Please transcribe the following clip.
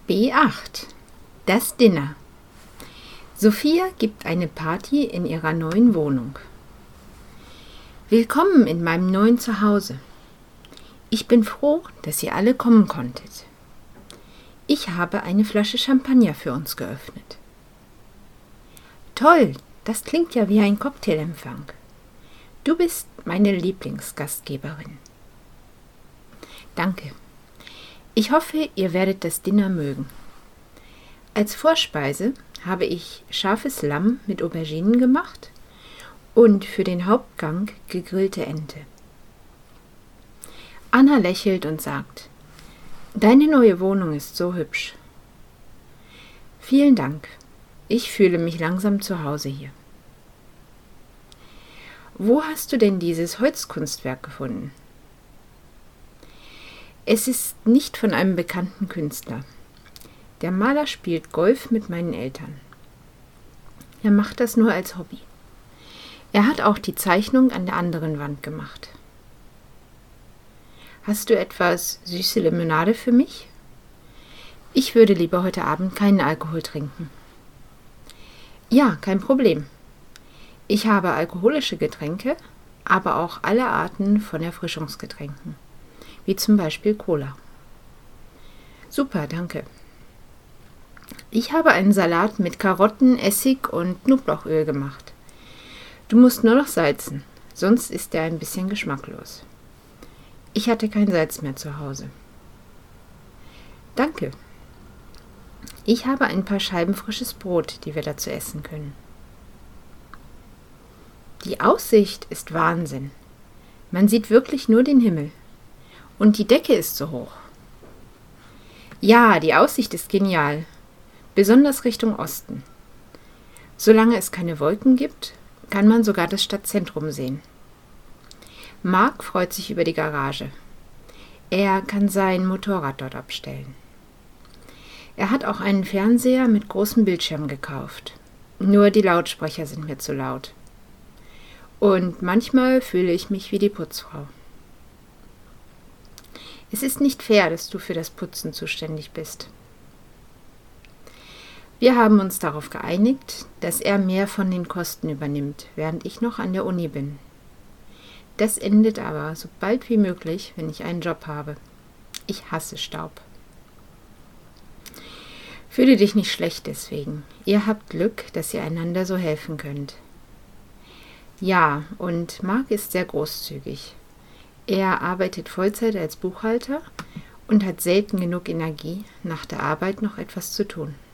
B8. Das Dinner. Sophia gibt eine Party in ihrer neuen Wohnung. Willkommen in meinem neuen Zuhause. Ich bin froh, dass ihr alle kommen konntet. Ich habe eine Flasche Champagner für uns geöffnet. Toll, das klingt ja wie ein Cocktailempfang. Du bist meine Lieblingsgastgeberin. Danke. Ich hoffe, ihr werdet das Dinner mögen. Als Vorspeise habe ich scharfes Lamm mit Auberginen gemacht und für den Hauptgang gegrillte Ente. Anna lächelt und sagt: Deine neue Wohnung ist so hübsch. Vielen Dank. Ich fühle mich langsam zu Hause hier. Wo hast du denn dieses Holzkunstwerk gefunden? Es ist nicht von einem bekannten Künstler. Der Maler spielt Golf mit meinen Eltern. Er macht das nur als Hobby. Er hat auch die Zeichnung an der anderen Wand gemacht. Hast du etwas süße Limonade für mich? Ich würde lieber heute Abend keinen Alkohol trinken. Ja, kein Problem. Ich habe alkoholische Getränke, aber auch alle Arten von Erfrischungsgetränken, wie zum Beispiel Cola. Super, danke. Ich habe einen Salat mit Karotten, Essig und Knoblauchöl gemacht. Du musst nur noch salzen, sonst ist er ein bisschen geschmacklos. Ich hatte kein Salz mehr zu Hause. Danke. Ich habe ein paar Scheiben frisches Brot, die wir dazu essen können. Die Aussicht ist Wahnsinn. Man sieht wirklich nur den Himmel. Und die Decke ist so hoch. Ja, die Aussicht ist genial. Besonders Richtung Osten. Solange es keine Wolken gibt, kann man sogar das Stadtzentrum sehen. Mark freut sich über die Garage. Er kann sein Motorrad dort abstellen. Er hat auch einen Fernseher mit großem Bildschirm gekauft. Nur die Lautsprecher sind mir zu laut. Und manchmal fühle ich mich wie die Putzfrau. Es ist nicht fair, dass du für das Putzen zuständig bist. Wir haben uns darauf geeinigt, dass er mehr von den Kosten übernimmt, während ich noch an der Uni bin. Das endet aber so bald wie möglich, wenn ich einen Job habe. Ich hasse Staub. Fühle dich nicht schlecht deswegen. Ihr habt Glück, dass ihr einander so helfen könnt. Ja, und Mark ist sehr großzügig. Er arbeitet Vollzeit als Buchhalter und hat selten genug Energie, nach der Arbeit noch etwas zu tun.